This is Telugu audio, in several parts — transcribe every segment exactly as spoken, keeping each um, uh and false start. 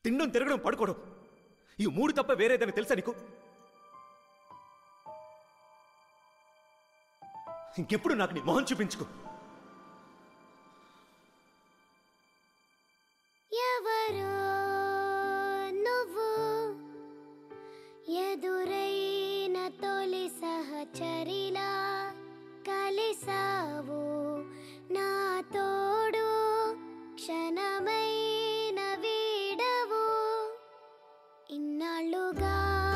తినడం, తిరగడం, పడుకోవడం, ఈ మూడు తప్ప వేరేదని తెలుసా నీకు? ఇంకెప్పుడు నాకు నీ మొహం చూపించుకో. ఎవరో నువ్వు ఎదురైన తొలి సహచరిలా కలిసావు నా తోడు, క్షణమైన వీడవు. ఇన్నాళ్ళుగా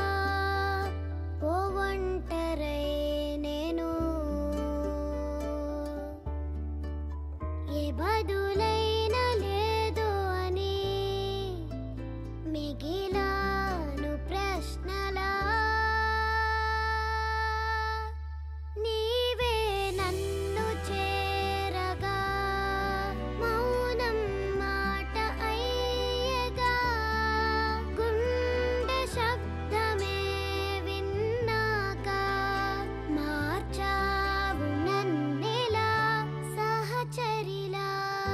ఓ ఒంటరై నేను ఏ బదులైన లేదు అని మిగిలాను ప్రశ్నలా. నీవే నన్ను చేరగా మౌనం మాట అయ్యగా, గుండె శబ్దమే విన్నాక మార్చావు నన్నెలా సహచరిలా.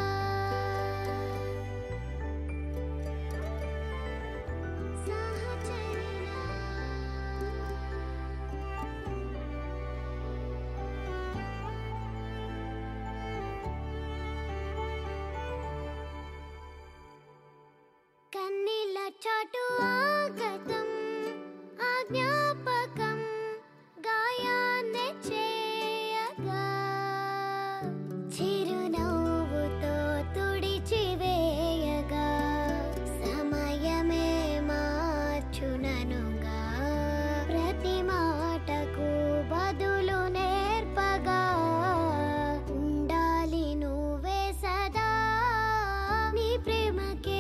సహచరిలా కన్నీళ్ళ చాటు ఆగతం, ఆ జ్ఞాపకం గాయాన్నే చేయగా, చిరునవ్వుతో తుడిచివేయగా, సమయమే మార్చుననుగా, ప్రతి మాటకు బదులు నేర్పగా, ఉండాలి నువ్వే సదా నీ ప్రేమకే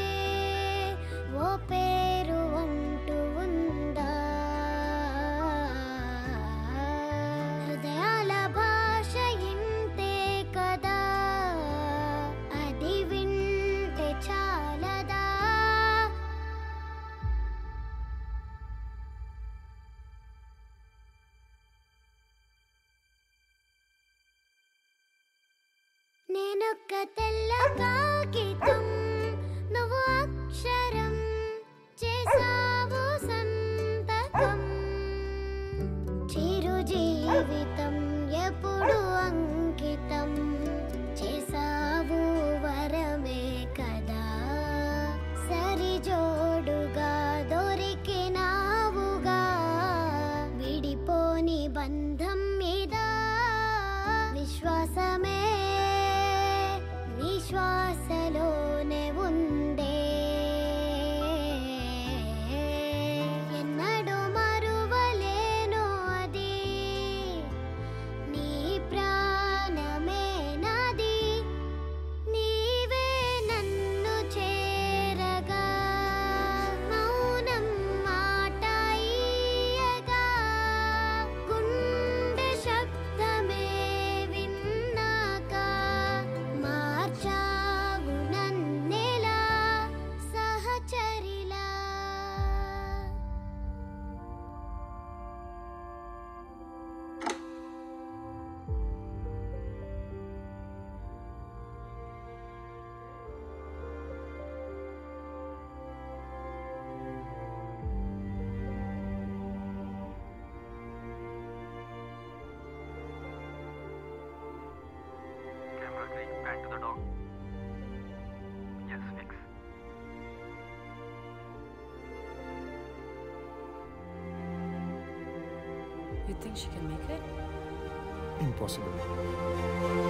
ఓ పేరు అంటూ ఉందా. హృదయాల భాష ఇంతే కదా, అది వింటే చాలదా. నేనొక్క తెల్ల కాగితం, నువ్వు అక్షరం, చేసావు సంతకం. చిరు జీవితం ఎప్పుడు అంకితం, చేసావు వరమే కదా. సరి జోడుగా దొరికినావుగా, విడిపోని బంధం మీద విశ్వాసమే నిశ్వాసలోనే ఉందే. ఎన్నడూ మరువలేను అది, నీ ప్రాణమే నాది. నీవే నన్ను చేరగా మౌనం మాట అయ్యగా, గుండె శబ్దమే విన్నాక మార్చావు నన్నెలా సహచరిలా. Camera green, pan to the dog. Yes, fix. You think she can make it? Impossible.